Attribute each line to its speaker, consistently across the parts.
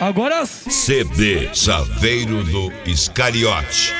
Speaker 1: Agora sim.
Speaker 2: CD Chaveiro do Iscariote.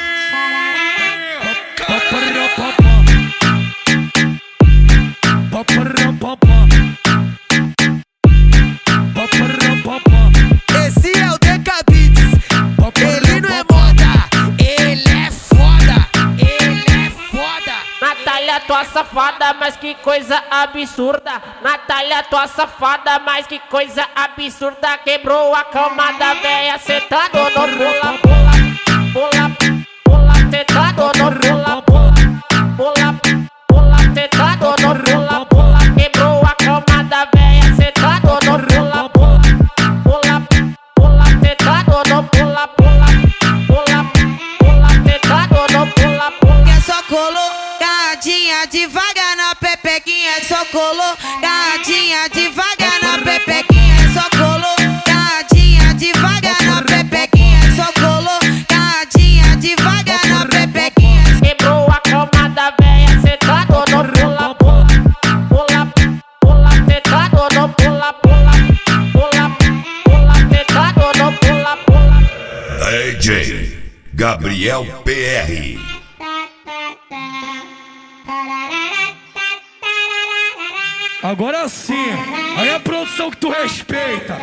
Speaker 3: Esse é o DK Beats. Ele não é moda, ele é foda, ele é foda.
Speaker 4: Natália, tua safada, mas que coisa absurda. Natália, tua safada, mas que coisa absurda. Quebrou a cama da véia, sentado no pula, pula, pula, pula, sentado no pula, pula, pula, pula, sentado no pula, pula. Quebrou a cama da véia, sentado no pula, pula, pula, pula, sentado no pula, pula, pula, pula, sentado no pula, pula.
Speaker 3: É só colocadinha devagar na pepequinha, é só colocadinha devagar na pepequinha, é só colocadinha devagar na pepequinha, é só colocadinha devagar na pepequinha.
Speaker 4: Quebrou a cama da véia, sentado no pula, pula, pula, pula, sentado no pula, pula, pula, pula, sentado no pula, pula.
Speaker 2: DJ Gabriel PR.
Speaker 1: Agora sim. Aí a produção que tu respeita.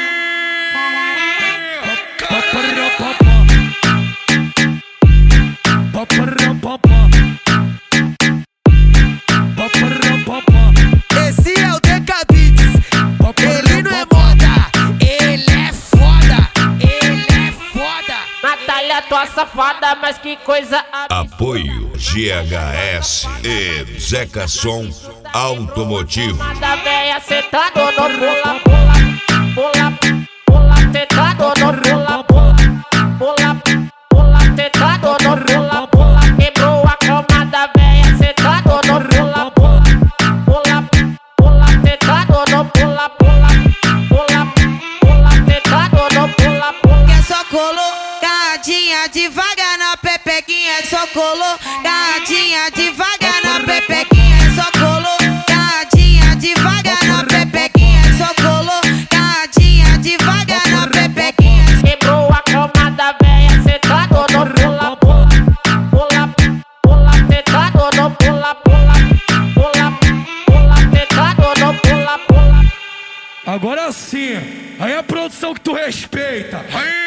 Speaker 3: Esse é o DK Beats. Ele não é moda, ele é foda, ele é foda.
Speaker 4: Natália, tua safada, mas que coisa
Speaker 2: Apoio GHS e Zeca Som Automotivo.
Speaker 4: da véia, sentado no pula, pula, pula, pula, sentado no pula, pula, pula, pula, sentado no pula, pula. Quebrou a cama da véia, sentado no pula, pula, pula, pula, sentado no pula, pula, pula, pula, sentado no pula, pula.
Speaker 3: É só colocadinha devagar na pepequinha, é só colocadinha devagar na pepequinha, é só colocadinha devagar na pepequinha, é só colocadinha devagar na pepequinha.
Speaker 4: Quebrou a cama da véia, sentado no pula, pula, pula, pula, sentado no pula, pula, pula, pula, sentado no pula, pula.
Speaker 1: Agora sim. Aí a produção que tu respeita.